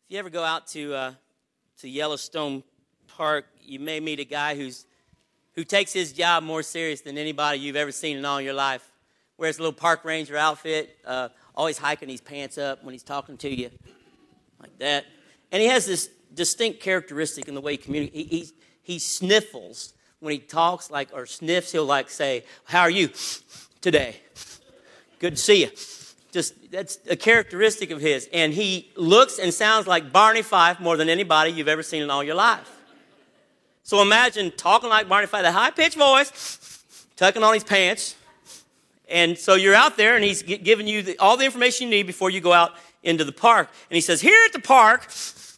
If you ever go out to Yellowstone Park, you may meet a guy who takes his job more serious than anybody you've ever seen in all your life. Wears a little park ranger outfit, always hiking his pants up when he's talking to you, like that. And he has this distinct characteristic in the way he communicates. He sniffles when he talks, or sniffs. He'll say, "How are you today? Good to see you." That's a characteristic of his. And he looks and sounds like Barney Fife more than anybody you've ever seen in all your life. So imagine talking like Barney Fife, that high-pitched voice, tucking on his pants. And so you're out there, and he's giving you all the information you need before you go out into the park. And he says, "Here at the park,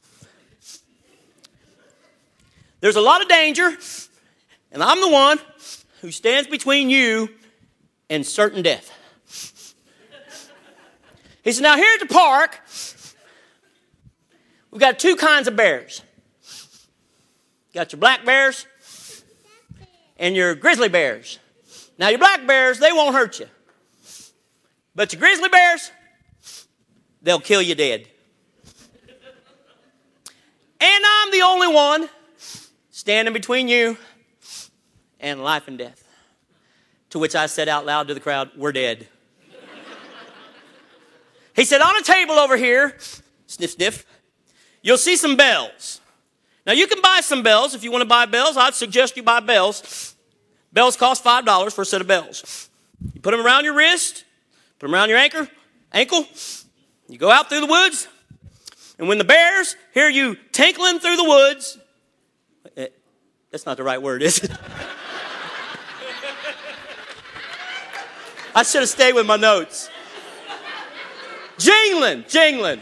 there's a lot of danger, and I'm the one who stands between you and certain death." He said, "Now here at the park, we've got two kinds of bears. You got your black bears and your grizzly bears. Now your black bears, they won't hurt you. But your grizzly bears, they'll kill you dead. And I'm the only one standing between you and life and death." To which I said out loud to the crowd, "We're dead." He said, "On a table over here," sniff, sniff, "you'll see some bells. Now, you can buy some bells. If you want to buy bells, I'd suggest you buy bells. Bells cost $5 for a set of bells. You put them around your wrist, put them around your ankle. You go out through the woods, and when the bears hear you tinkling through the woods," that's not the right word, is it? I should have stayed with my notes. Jingling.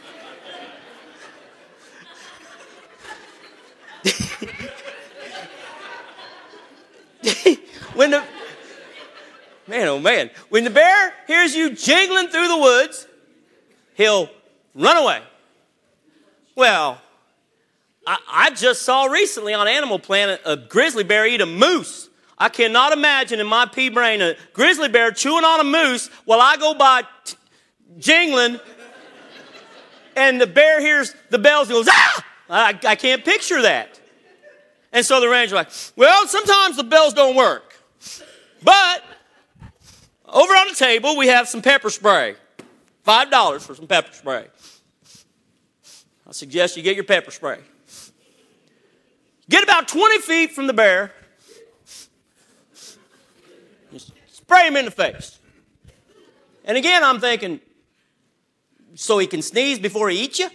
When the bear hears you jingling through the woods, he'll run away. Well, I just saw recently on Animal Planet a grizzly bear eat a moose. I cannot imagine in my pea brain a grizzly bear chewing on a moose while I go by jingling, and the bear hears the bells and goes, "Ah!" I can't picture that. And so the ranger's like, "Well, sometimes the bells don't work. But over on the table, we have some pepper spray. $5 for some pepper spray. I suggest you get your pepper spray. Get about 20 feet from the bear. Just spray him in the face." And again, I'm thinking, so he can sneeze before he eats you?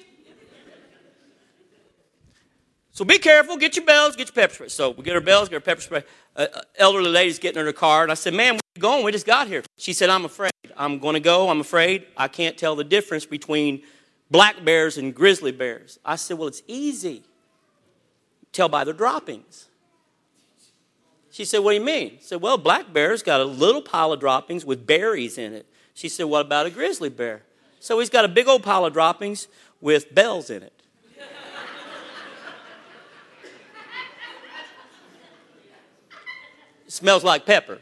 So be careful, get your bells, get your pepper spray. So we get our bells, get our pepper spray. Elderly lady's getting in her car, and I said, "Ma'am, where are you going? We just got here." She said, "I'm afraid. I'm going to go. I'm afraid. I can't tell the difference between black bears and grizzly bears." I said, "Well, it's easy. Tell by their droppings." She said, "What do you mean?" I said, "Well, black bear's got a little pile of droppings with berries in it." She said, "What about a grizzly bear?" So he's got a big old pile of droppings with bells in it. It smells like pepper.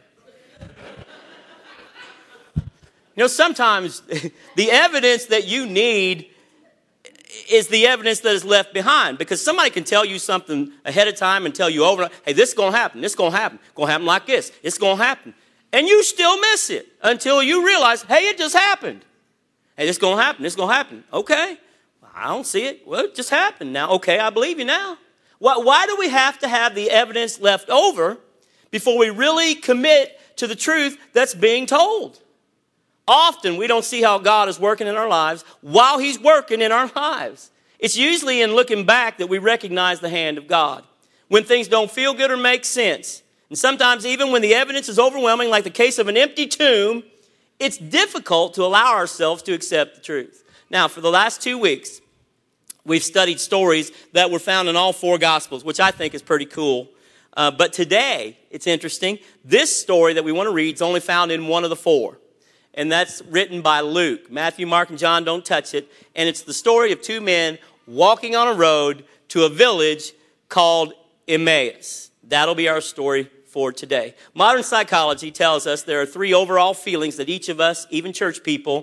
Sometimes the evidence that you need is the evidence that is left behind, because somebody can tell you something ahead of time and tell you over, "Hey, this is going to happen. This is going to happen. It's going to happen like this. It's going to happen." And you still miss it until you realize, "Hey, it just happened. Hey, this is going to happen. This is going to happen." Okay, I don't see it. Well, it just happened now. Okay, I believe you now. Why do we have to have the evidence left over before we really commit to the truth that's being told? Often we don't see how God is working in our lives while He's working in our lives. It's usually in looking back that we recognize the hand of God. When things don't feel good or make sense. And sometimes even when the evidence is overwhelming, like the case of an empty tomb, it's difficult to allow ourselves to accept the truth. Now, for the last 2 weeks, we've studied stories that were found in all 4 Gospels, which I think is pretty cool. But today, it's interesting. This story that we want to read is only found in one of the 4. And that's written by Luke. Matthew, Mark, and John don't touch it. And it's the story of 2 men walking on a road to a village called Emmaus. That'll be our story for today. Modern psychology tells us there are 3 overall feelings that each of us, even church people,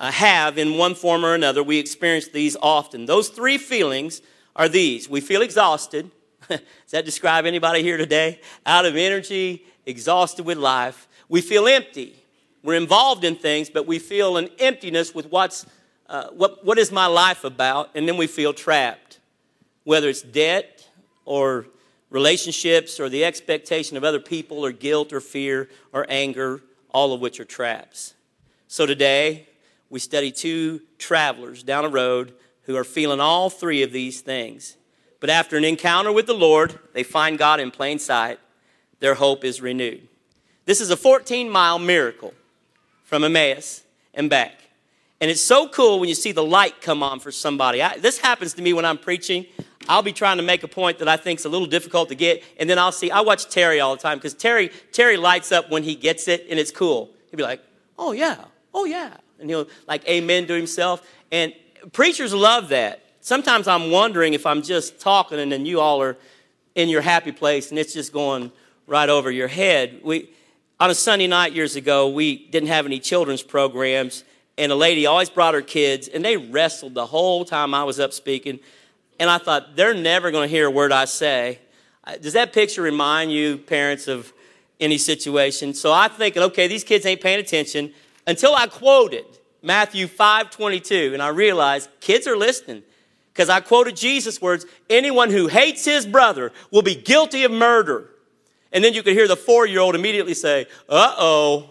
have in one form or another. We experience these often. Those three feelings are these. We feel exhausted. Does that describe anybody here today? Out of energy, exhausted with life. We feel empty. We're involved in things, but we feel an emptiness with what is my life about? And then we feel trapped, whether it's debt or relationships or the expectation of other people or guilt or fear or anger, all of which are traps. So today, we study two travelers down a road who are feeling all three of these things. But after an encounter with the Lord, they find God in plain sight. Their hope is renewed. This is a 14-mile miracle from Emmaus and back. And it's so cool when you see the light come on for somebody. This happens to me when I'm preaching. I'll be trying to make a point that I think is a little difficult to get, and then I watch Terry all the time, because Terry lights up when he gets it, and it's cool. He'll be like, oh yeah. And he'll like amen to himself. And preachers love that. Sometimes I'm wondering if I'm just talking and then you all are in your happy place and it's just going right over your head. On a Sunday night years ago, we didn't have any children's programs, and a lady always brought her kids, and they wrestled the whole time I was up speaking. And I thought, they're never going to hear a word I say. Does that picture remind you, parents, of any situation? So I'm thinking, okay, these kids ain't paying attention, until I quoted Matthew 5:22, and I realized kids are listening, because I quoted Jesus' words, anyone who hates his brother will be guilty of murder. And then you could hear the 4-year-old immediately say, uh-oh.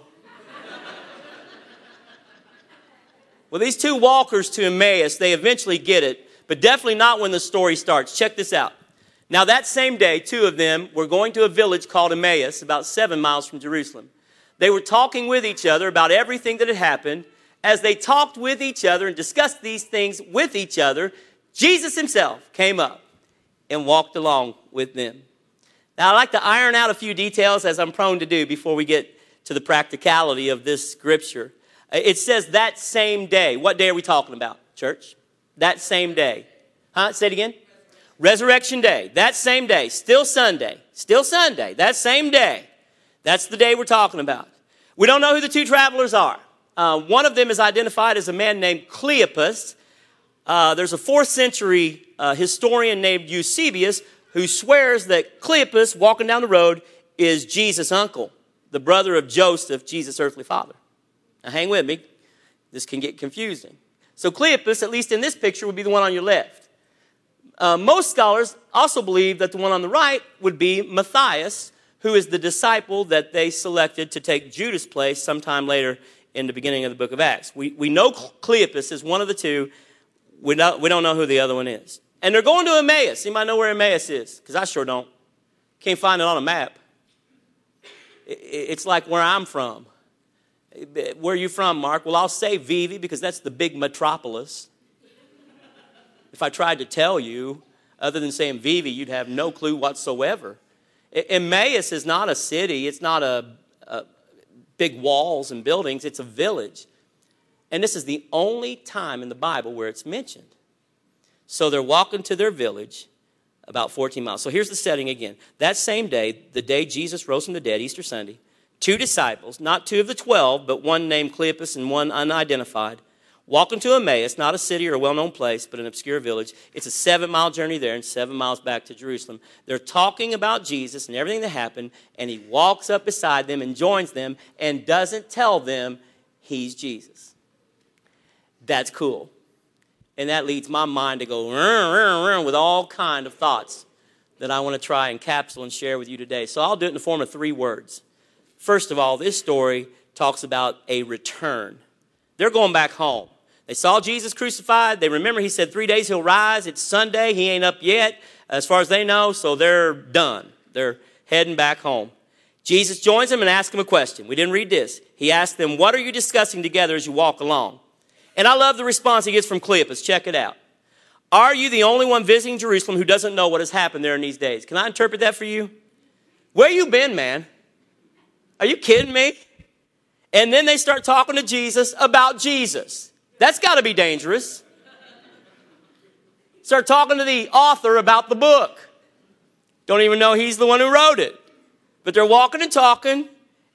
Well, these two walkers to Emmaus, they eventually get it, but definitely not when the story starts. Check this out. Now, that same day, two of them were going to a village called Emmaus, about 7 miles from Jerusalem. They were talking with each other about everything that had happened. As they talked with each other and discussed these things with each other, Jesus himself came up and walked along with them. Now, I like to iron out a few details, as I'm prone to do, before we get to the practicality of this scripture. It says that same day. What day are we talking about, church? That same day. Say it again. Resurrection Day. That same day. Still Sunday. Still Sunday. That same day. That's the day we're talking about. We don't know who the two travelers are. One of them is identified as a man named Cleopas. There's a 4th century historian named Eusebius who swears that Cleopas, walking down the road, is Jesus' uncle, the brother of Joseph, Jesus' earthly father. Now hang with me. This can get confusing. So Cleopas, at least in this picture, would be the one on your left. Most scholars also believe that the one on the right would be Matthias, who is the disciple that they selected to take Judas' place sometime later in the beginning of the book of Acts. We know Cleopas is one of the two. We don't know who the other one is. And they're going to Emmaus. Anybody know where Emmaus is? Because I sure don't. Can't find it on a map. It's like where I'm from. Where are you from, Mark? Well, I'll say Vivi because that's the big metropolis. If I tried to tell you, other than saying Vivi, you'd have no clue whatsoever. Emmaus is not a city. It's not a big walls and buildings. It's a village. And this is the only time in the Bible where it's mentioned. So they're walking to their village, about 14 miles. So here's the setting again. That same day, the day Jesus rose from the dead, Easter Sunday, 2 disciples, not 2 of the 12, but one named Cleopas and one unidentified, walking to Emmaus, not a city or a well-known place, but an obscure village. It's a 7-mile journey there and 7 miles back to Jerusalem. They're talking about Jesus and everything that happened, and he walks up beside them and joins them and doesn't tell them he's Jesus. That's cool. And that leads my mind to go with all kind of thoughts that I want to try and capsule and share with you today. So I'll do it in the form of 3 words. First of all, this story talks about a return. They're going back home. They saw Jesus crucified. They remember he said 3 days he'll rise. It's Sunday. He ain't up yet, as far as they know, so they're done. They're heading back home. Jesus joins them and asks them a question. We didn't read this. He asked them, what are you discussing together as you walk along? And I love the response he gets from Cleopas. Check it out. Are you the only one visiting Jerusalem who doesn't know what has happened there in these days? Can I interpret that for you? Where you been, man? Are you kidding me? And then they start talking to Jesus about Jesus. That's got to be dangerous. Start talking to the author about the book. Don't even know he's the one who wrote it. But they're walking and talking,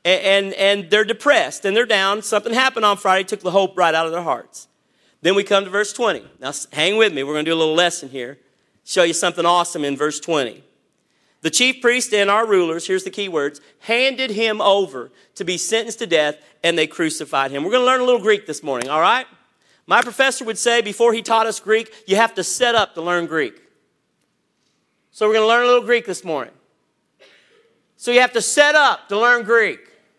and they're depressed and they're down. Something happened on Friday, took the hope right out of their hearts. Then we come to verse 20. Now hang with me. We're going to do a little lesson here. Show you something awesome in verse 20. The chief priest and our rulers, here's the key words, handed him over to be sentenced to death, and they crucified him. We're going to learn a little Greek this morning, all right? My professor would say before he taught us Greek, you have to set up to learn Greek. So we're going to learn a little Greek this morning. So you have to set up to learn Greek.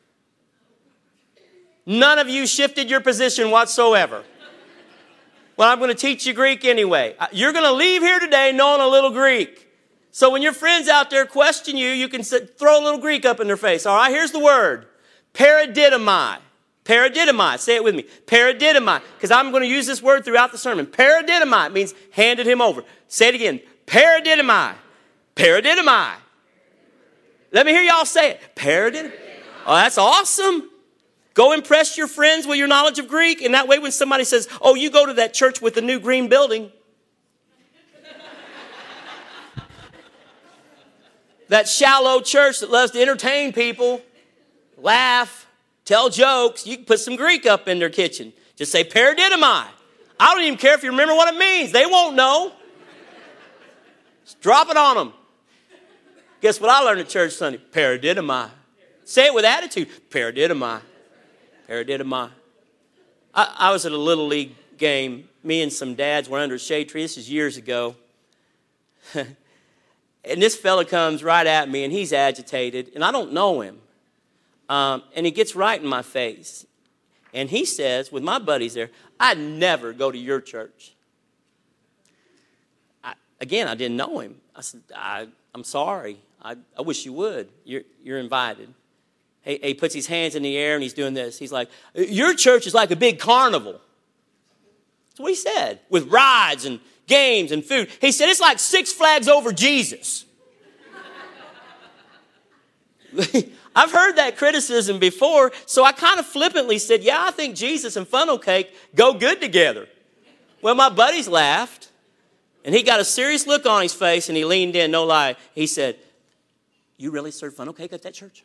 None of you shifted your position whatsoever. Well, I'm going to teach you Greek anyway. You're going to leave here today knowing a little Greek. So when your friends out there question you, you can throw a little Greek up in their face. All right, here's the word. Paradidomai. Paradidomai. Say it with me. Paradidomai. Because I'm going to use this word throughout the sermon. Paradidomai means handed him over. Say it again. Paradidomai. Paradidomai. Let me hear y'all say it. Paradidomai. Oh, that's awesome. Go impress your friends with your knowledge of Greek. And that way when somebody says, oh, you go to that church with the new green building. That shallow church that loves to entertain people, laugh, tell jokes. You can put some Greek up in their kitchen. Just say paradidomai. I don't even care if you remember what it means. They won't know. Just drop it on them. Guess what I learned at church Sunday? Paradidomai. Say it with attitude. Paradidomai. Paradidomai. I was at a Little League game. Me and some dads were under a shade tree. This is years ago. And this fella comes right at me, and he's agitated, and I don't know him. And he gets right in my face. And he says, with my buddies there, I'd never go to your church. I didn't know him. I said, I'm sorry. I wish you would. You're invited. He puts his hands in the air, and he's doing this. He's like, your church is like a big carnival. That's what he said, with rides and games and food. He said, it's like Six Flags over Jesus. I've heard that criticism before, so I kind of flippantly said, yeah, I think Jesus and funnel cake go good together. Well, my buddies laughed, and he got a serious look on his face, and he leaned in, no lie. He said, you really serve funnel cake at that church?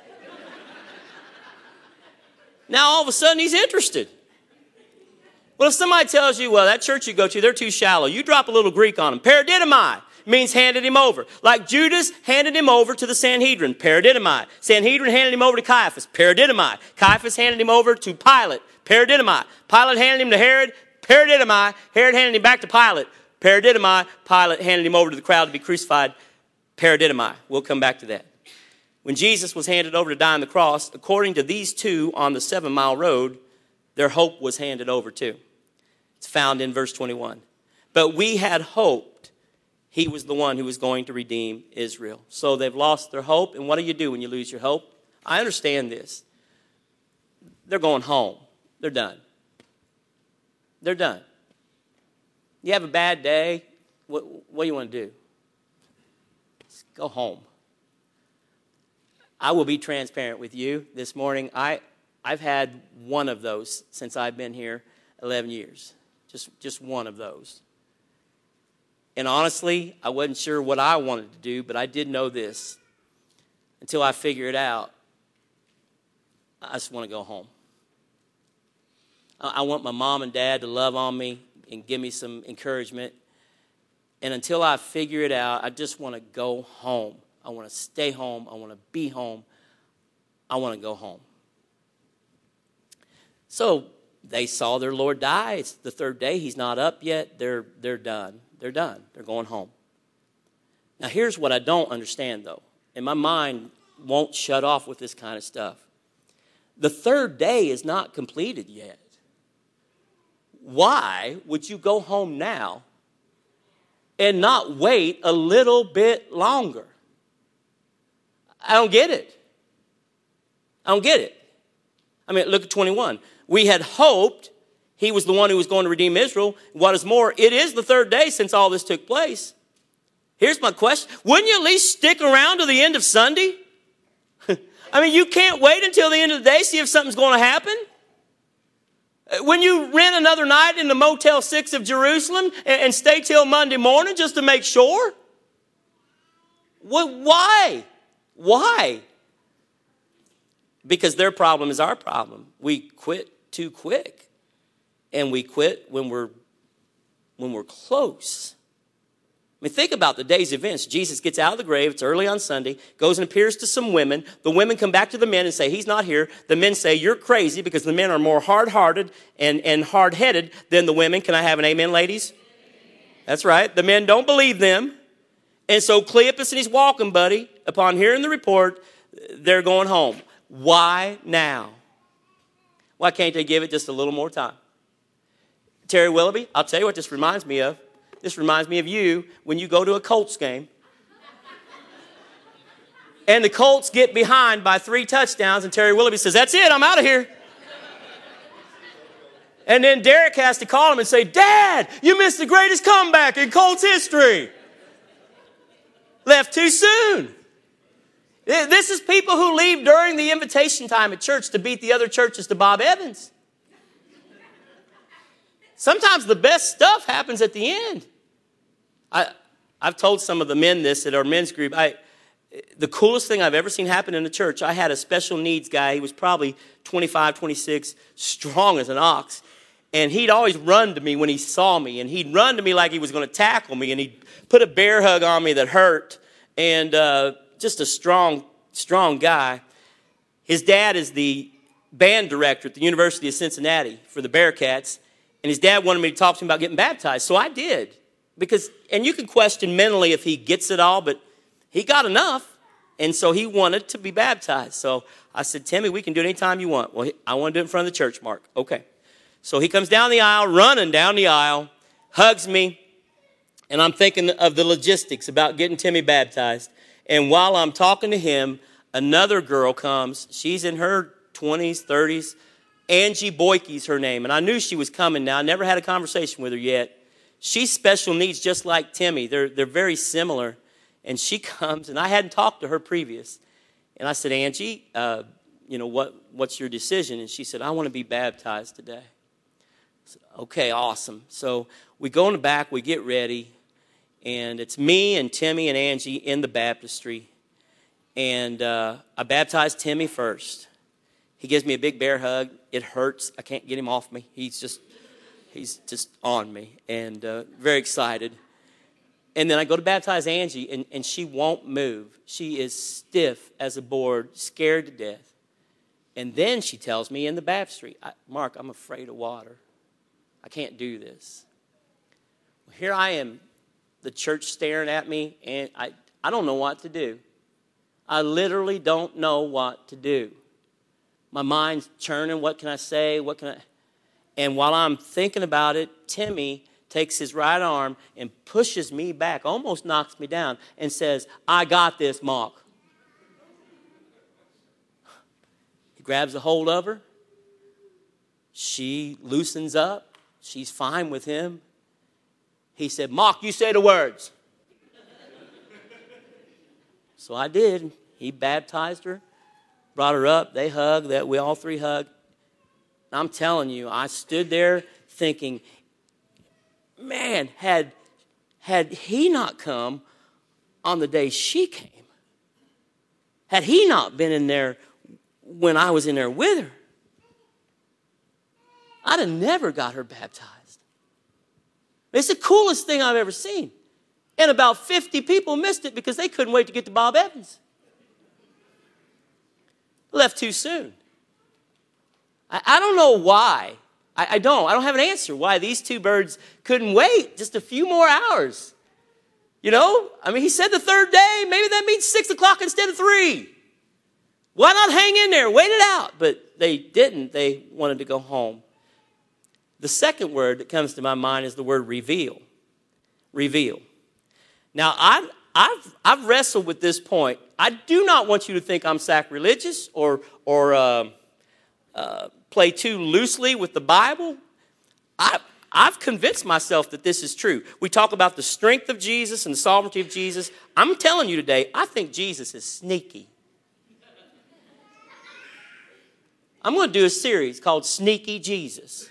Now, all of a sudden, he's interested. Well, if somebody tells you, well, that church you go to, they're too shallow, you drop a little Greek on them. Paradidomai means handed him over. Like Judas handed him over to the Sanhedrin. Paradidomai. Sanhedrin handed him over to Caiaphas. Paradidomai. Caiaphas handed him over to Pilate. Paradidomai. Pilate handed him to Herod. Paradidomai. Herod handed him back to Pilate. Paradidomai. Pilate handed him over to the crowd to be crucified. Paradidomai. We'll come back to that. When Jesus was handed over to die on the cross, according to these two on the 7-mile road, their hope was handed over too. It's found in verse 21. But we had hoped he was the one who was going to redeem Israel. So they've lost their hope. And what do you do when you lose your hope? I understand this. They're going home. They're done. They're done. You have a bad day. What do you want to do? Just go home. I will be transparent with you this morning. I've had one of those since I've been here 11 years. Just one of those. And honestly, I wasn't sure what I wanted to do, but I did know this. Until I figure it out, I just want to go home. I want my mom and dad to love on me and give me some encouragement. And until I figure it out, I just want to go home. I want to stay home. I want to be home. I want to go home. So they saw their Lord die. It's the third day. He's not up yet. They're done. They're done. They're going home. Now, here's what I don't understand, though. And my mind won't shut off with this kind of stuff. The third day is not completed yet. Why would you go home now and not wait a little bit longer? I don't get it. I don't get it. I mean, look at 21. We had hoped he was the one who was going to redeem Israel. What is more, it is the third day since all this took place. Here's my question. Wouldn't you at least stick around to the end of Sunday? I mean, you can't wait until the end of the day, see if something's going to happen. When you rent another night in the Motel 6 of Jerusalem and stay till Monday morning just to make sure? Why? Why? Because their problem is our problem. We quit too quick. And we quit when we're close. I mean, think about the day's events. Jesus gets out of the grave. It's early on Sunday. Goes and appears to some women. The women come back to the men and say, he's not here. The men say, you're crazy, because the men are more hard-hearted and hard-headed than the women. Can I have an amen, ladies? That's right. The men don't believe them. And so Cleopas and his walking buddy, upon hearing the report, they're going home. Why now? Why can't they give it just a little more time? Terry Willoughby, I'll tell you what this reminds me of. This reminds me of you when you go to a Colts game. And the Colts get behind by 3 touchdowns, and Terry Willoughby says, that's it, I'm out of here. And then Derek has to call him and say, Dad, you missed the greatest comeback in Colts history. Left too soon. This is people who leave during the invitation time at church to beat the other churches to Bob Evans. Sometimes the best stuff happens at the end. I've told some of the men this at our men's group. The coolest thing I've ever seen happen in the church, I had a special needs guy. He was probably 25, 26, strong as an ox. And he'd always run to me when he saw me. And he'd run to me like he was going to tackle me. And he'd put a bear hug on me that hurt. And just a strong guy. His dad is the band director at the University of Cincinnati for the Bearcats. And his dad wanted me to talk to him about getting baptized. So I did. And you can question mentally if he gets it all, but he got enough. And so he wanted to be baptized. So I said, Timmy, we can do it anytime you want. Well, I want to do it in front of the church, Mark. Okay. So he comes down the aisle, running down the aisle, hugs me. And I'm thinking of the logistics about getting Timmy baptized. And while I'm talking to him, another girl comes. She's in her 20s, 30s. Angie Boykey's her name. And I knew she was coming now. I never had a conversation with her yet. She's special needs just like Timmy. They're very similar. And she comes, and I hadn't talked to her previous. And I said, Angie, what's your decision? And she said, I want to be baptized today. I said, okay, awesome. So we go in the back, we get ready, and it's me and Timmy and Angie in the baptistry. And I baptized Timmy first. He gives me a big bear hug. It hurts. I can't get him off me. He's just on me, and very excited. And then I go to baptize Angie, and she won't move. She is stiff as a board, scared to death. And then she tells me in the baptistry, Mark, I'm afraid of water. I can't do this. Well, here I am, the church staring at me, and I don't know what to do. I literally don't know what to do. My mind's churning. What can I say? And while I'm thinking about it, Timmy takes his right arm and pushes me back, almost knocks me down, and says, I got this, Mark. He grabs a hold of her. She loosens up. She's fine with him. He said, Mark, you say the words. So I did. He baptized her, brought her up. They hugged. We all 3 hugged. I'm telling you, I stood there thinking, man, had he not come on the day she came, had he not been in there when I was in there with her, I'd have never got her baptized. It's the coolest thing I've ever seen. And about 50 people missed it because they couldn't wait to get to Bob Evans. Left too soon. I don't know why. I don't have an answer why these 2 birds couldn't wait just a few more hours. He said the 3rd day. Maybe that means 6 o'clock instead of 3. Why not hang in there, wait it out? But they didn't. They wanted to go home. The second word that comes to my mind is the word reveal. Reveal. Now, I've wrestled with this point. I do not want you to think I'm sacrilegious or play too loosely with the Bible. I've convinced myself that this is true. We talk about the strength of Jesus and the sovereignty of Jesus. I'm telling you today, I think Jesus is sneaky. I'm going to do a series called Sneaky Jesus.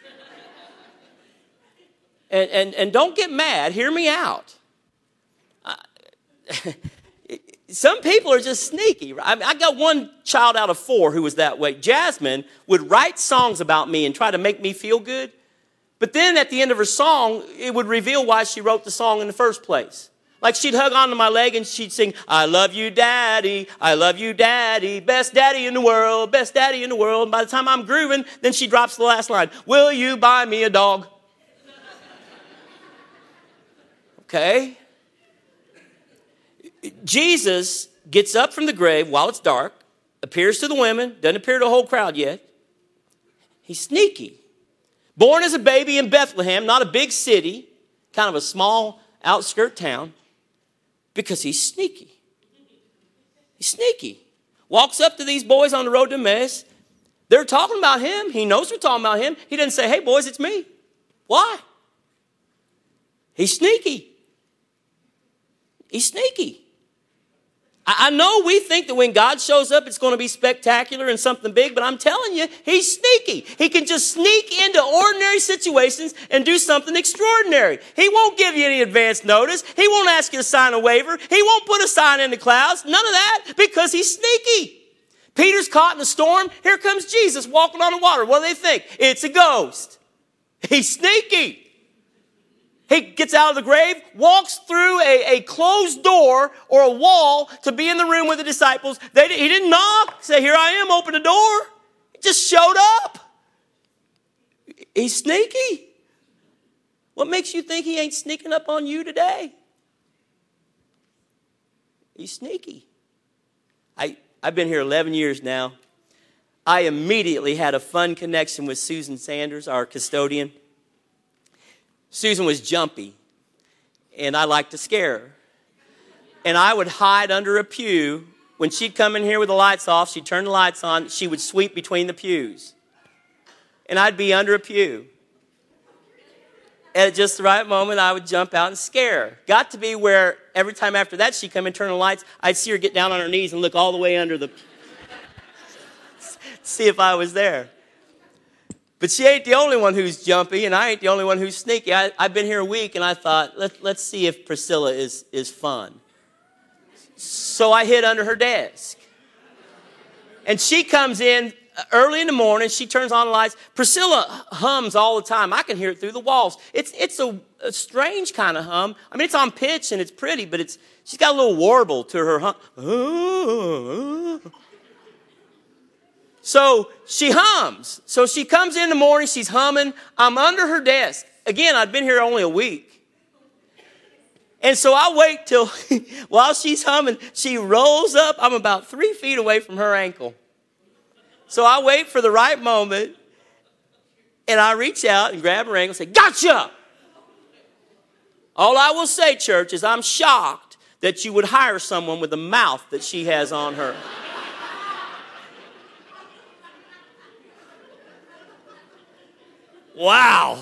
And don't get mad. Hear me out. Some people are just sneaky. I got one child out of 4 who was that way. Jasmine would write songs about me and try to make me feel good. But then at the end of her song, it would reveal why she wrote the song in the first place. Like she'd hug onto my leg and she'd sing, I love you, daddy. I love you, daddy. Best daddy in the world. Best daddy in the world. And by the time I'm grooving, then she drops the last line. Will you buy me a dog? Okay. Jesus gets up from the grave while it's dark, appears to the women, doesn't appear to the whole crowd yet. He's sneaky. Born as a baby in Bethlehem, not a big city, kind of a small outskirt town, because he's sneaky. He's sneaky. Walks up to these boys on the road to Emmaus. They're talking about him. He knows they're talking about him. He doesn't say, hey, boys, it's me. Why? He's sneaky. He's sneaky. I know we think that when God shows up, it's going to be spectacular and something big, but I'm telling you, he's sneaky. He can just sneak into ordinary situations and do something extraordinary. He won't give you any advance notice. He won't ask you to sign a waiver. He won't put a sign in the clouds. None of that, because he's sneaky. Peter's caught in a storm. Here comes Jesus walking on the water. What do they think? It's a ghost. He's sneaky. He gets out of the grave, walks through a closed door or a wall to be in the room with the disciples. He didn't knock, say, here I am, open the door. He just showed up. He's sneaky. What makes you think he ain't sneaking up on you today? He's sneaky. I've been here 11 years now. I immediately had a fun connection with Susan Sanders, our custodian. Susan was jumpy, and I liked to scare her. And I would hide under a pew. When she'd come in here with the lights off, she'd turn the lights on, she would sweep between the pews. And I'd be under a pew. And at just the right moment, I would jump out and scare her. Got to be where every time after that she'd come and turn the lights, I'd see her get down on her knees and look all the way under the see if I was there. But she ain't the only one who's jumpy, and I ain't the only one who's sneaky. I've been here a week, and I thought, let's see if Priscilla is fun. So I hid under her desk. And she comes in early in the morning. She turns on the lights. Priscilla hums all the time. I can hear it through the walls. It's a strange kind of hum. I mean, it's on pitch, and it's pretty, but she's got a little warble to her hum. So she hums. So she comes in the morning, she's humming. I'm under her desk. Again, I'd been here only a week. And so I wait till, while she's humming, she rolls up. I'm about 3 feet away from her ankle. So I wait for the right moment, and I reach out and grab her ankle and say, gotcha! All I will say, church, is I'm shocked that you would hire someone with the mouth that she has on her. Wow.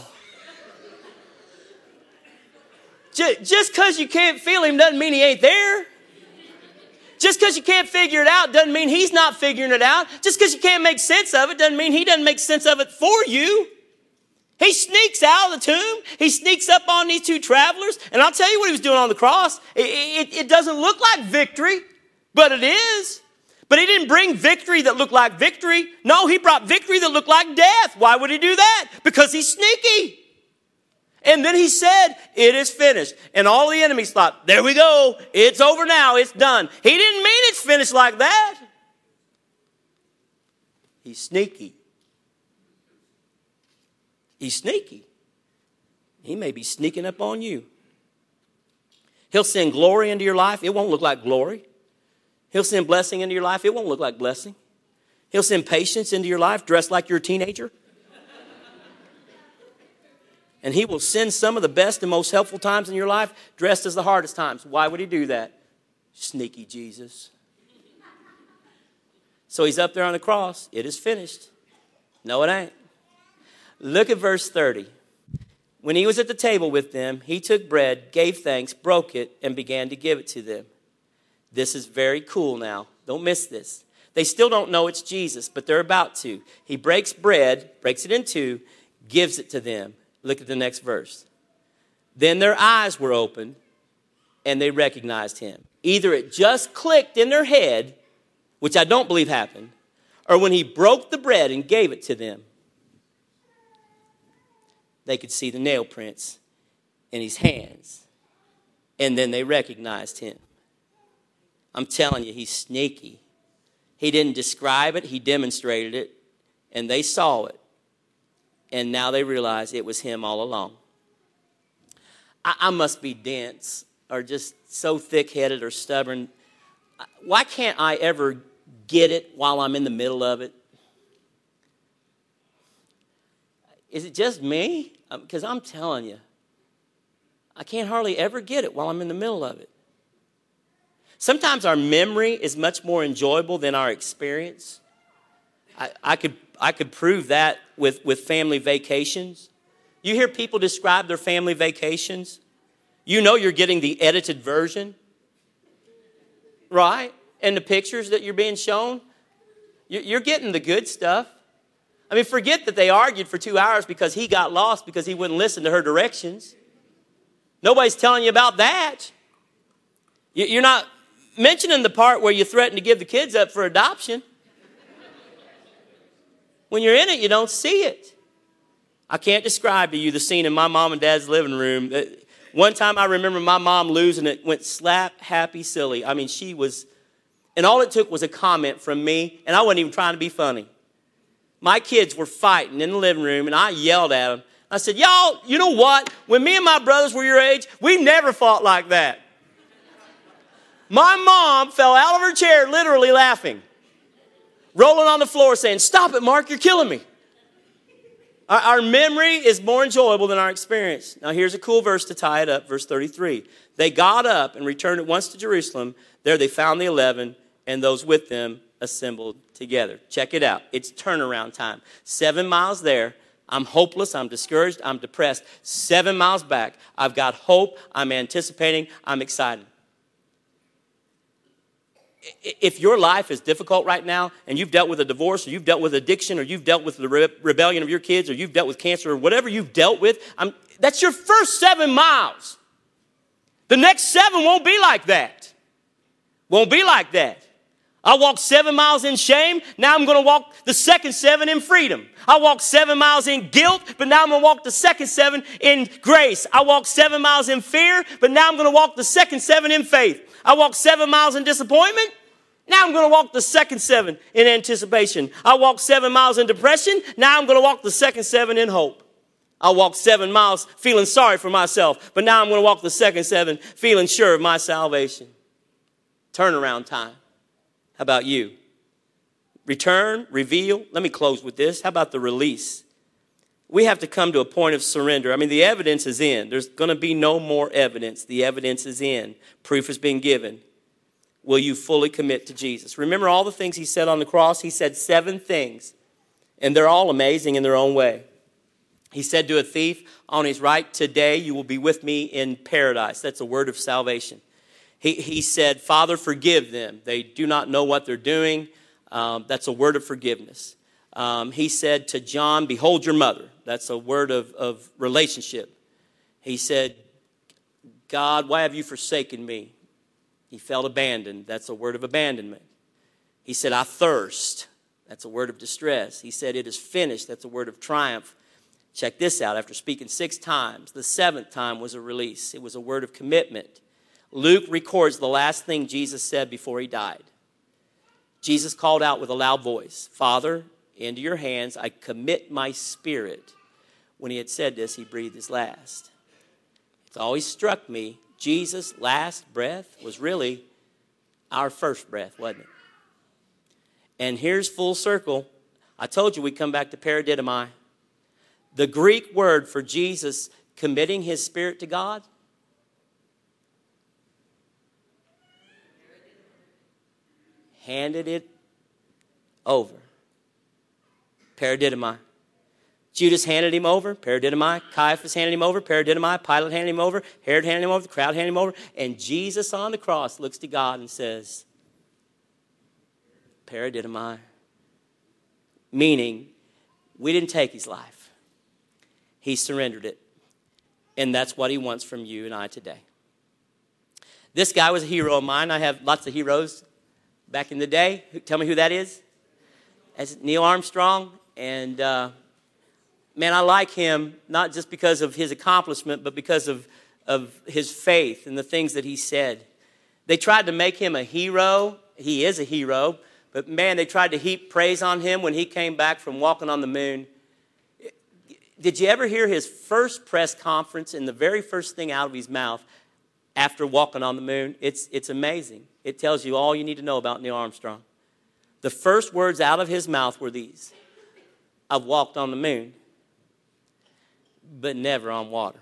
Just because you can't feel him doesn't mean he ain't there. Just because you can't figure it out doesn't mean he's not figuring it out. Just because you can't make sense of it doesn't mean he doesn't make sense of it for you. He sneaks out of the tomb. He sneaks up on these 2 travelers. And I'll tell you what he was doing on the cross. It doesn't look like victory, but it is. But he didn't bring victory that looked like victory. No, he brought victory that looked like death. Why would he do that? Because he's sneaky. And then he said, it is finished. And all the enemies thought, there we go. It's over now. It's done. He didn't mean it's finished like that. He's sneaky. He's sneaky. He may be sneaking up on you. He'll send glory into your life. It won't look like glory. He'll send blessing into your life. It won't look like blessing. He'll send patience into your life, dressed like you're a teenager. And he will send some of the best and most helpful times in your life, dressed as the hardest times. Why would he do that? Sneaky Jesus. So he's up there on the cross. It is finished. No, it ain't. Look at verse 30. When he was at the table with them, he took bread, gave thanks, broke it, and began to give it to them. This is very cool now. Don't miss this. They still don't know it's Jesus, but they're about to. He breaks bread, breaks it in 2, gives it to them. Look at the next verse. Then their eyes were opened, and they recognized him. Either it just clicked in their head, which I don't believe happened, or when he broke the bread and gave it to them, they could see the nail prints in his hands. And then they recognized him. I'm telling you, he's sneaky. He didn't describe it, he demonstrated it, and they saw it. And now they realize it was him all along. I must be dense or just so thick-headed or stubborn. Why can't I ever get it while I'm in the middle of it? Is it just me? Because I'm telling you, I can't hardly ever get it while I'm in the middle of it. Sometimes our memory is much more enjoyable than our experience. I could prove that with family vacations. You hear people describe their family vacations. You know you're getting the edited version, right? And the pictures that you're being shown, you're getting the good stuff. I mean, forget that they argued for 2 hours because he got lost because he wouldn't listen to her directions. Nobody's telling you about that. You're not mentioning the part where you threaten to give the kids up for adoption. When you're in it, you don't see it. I can't describe to you the scene in my mom and dad's living room. One time I remember my mom losing it, went slap happy silly. I mean, she was, and all it took was a comment from me, and I wasn't even trying to be funny. My kids were fighting in the living room, and I yelled at them. I said, y'all, you know what? When me and my brothers were your age, we never fought like that. My mom fell out of her chair literally laughing, rolling on the floor saying, stop it, Mark, you're killing me. Our memory is more enjoyable than our experience. Now here's a cool verse to tie it up, verse 33. They got up and returned at once to Jerusalem. There they found the 11 and those with them assembled together. Check it out. It's turnaround time. 7 miles there. I'm hopeless. I'm discouraged. I'm depressed. 7 miles back. I've got hope. I'm anticipating. I'm excited. If your life is difficult right now and you've dealt with a divorce or you've dealt with addiction or you've dealt with the rebellion of your kids or you've dealt with cancer or whatever you've dealt with, that's your first 7 miles. The next 7 won't be like that. Won't be like that. I walked 7 miles in shame. Now I'm going to walk the second 7 in freedom. I walked 7 miles in guilt, but now I'm going to walk the second 7 in grace. I walked 7 miles in fear, but now I'm going to walk the second 7 in faith. I walked 7 miles in disappointment. Now I'm going to walk the second 7 in anticipation. I walked 7 miles in depression. Now I'm going to walk the second 7 in hope. I walked 7 miles feeling sorry for myself, but now I'm going to walk the second 7 feeling sure of my salvation. Turnaround time. How about you? Return, reveal. Let me close with this. How about the release? We have to come to a point of surrender. I mean, the evidence is in. There's going to be no more evidence. The evidence is in. Proof has been given. Will you fully commit to Jesus? Remember all the things he said on the cross? He said 7 things, and they're all amazing in their own way. He said to a thief on his right, today you will be with me in paradise. That's a word of salvation. He said, Father, forgive them. They do not know what they're doing. That's a word of forgiveness. He said to John, behold your mother. That's a word of relationship. He said, God, why have you forsaken me? He felt abandoned. That's a word of abandonment. He said, I thirst. That's a word of distress. He said, it is finished. That's a word of triumph. Check this out. After speaking 6 times, the 7th time was a release. It was a word of commitment. Luke records the last thing Jesus said before he died. Jesus called out with a loud voice, Father, into your hands I commit my spirit. When he had said this, he breathed his last. It's always struck me, Jesus' last breath was really our first breath, wasn't it? And here's full circle. I told you we'd come back to paradidomai. The Greek word for Jesus committing his spirit to God, handed it over. Paradidomai. Judas handed him over. Paradidomai. Caiaphas handed him over. Paradidomai. Pilate handed him over. Herod handed him over. The crowd handed him over. And Jesus on the cross looks to God and says, Paradidomai. Meaning, we didn't take his life. He surrendered it. And that's what he wants from you and I today. This guy was a hero of mine. I have lots of heroes back in the day. Tell me who that is. That's Neil Armstrong. And man, I like him not just because of his accomplishment, but because of his faith and the things that he said. They tried to make him a hero. He is a hero. But man, they tried to heap praise on him when he came back from walking on the moon. Did you ever hear his first press conference and the very first thing out of his mouth after walking on the moon? It's amazing. It tells you all you need to know about Neil Armstrong. The first words out of his mouth were these: I've walked on the moon, but never on water.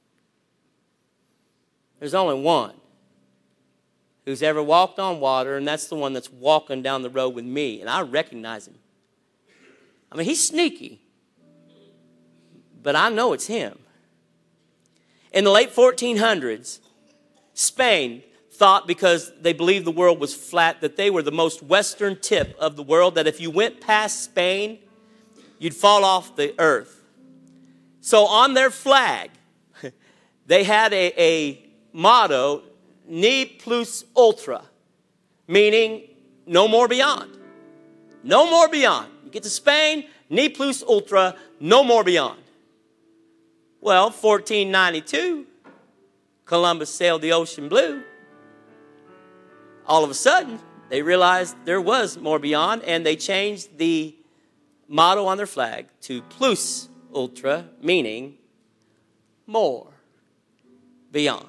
There's only one who's ever walked on water, and that's the one that's walking down the road with me, and I recognize him. I mean, he's sneaky, but I know it's him. In the late 1400s, Spain thought, because they believed the world was flat, that they were the most western tip of the world, that if you went past Spain, you'd fall off the earth. So on their flag, they had a motto, Ne plus ultra, meaning no more beyond. No more beyond. You get to Spain, ne plus ultra, no more beyond. Well, 1492, Columbus sailed the ocean blue. All of a sudden, they realized there was more beyond, and they changed the motto on their flag to plus ultra, meaning more beyond.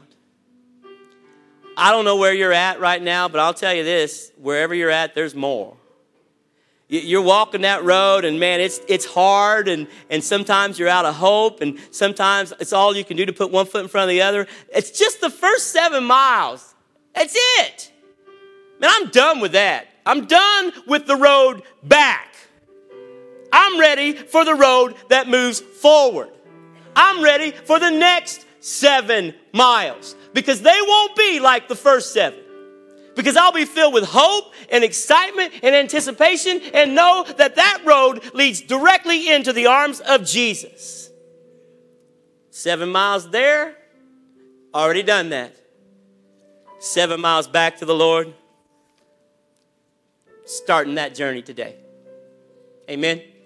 I don't know where you're at right now, but I'll tell you this, wherever you're at, there's more. You're walking that road, and man, it's hard, and sometimes you're out of hope, and sometimes it's all you can do to put one foot in front of the other. It's just the first 7 miles. That's it. Man, I'm done with that. I'm done with the road back. I'm ready for the road that moves forward. I'm ready for the next 7 miles, because they won't be like the first 7. Because I'll be filled with hope and excitement and anticipation, and know that that road leads directly into the arms of Jesus. 7 miles there, already done that. 7 miles back to the Lord, starting that journey today. Amen.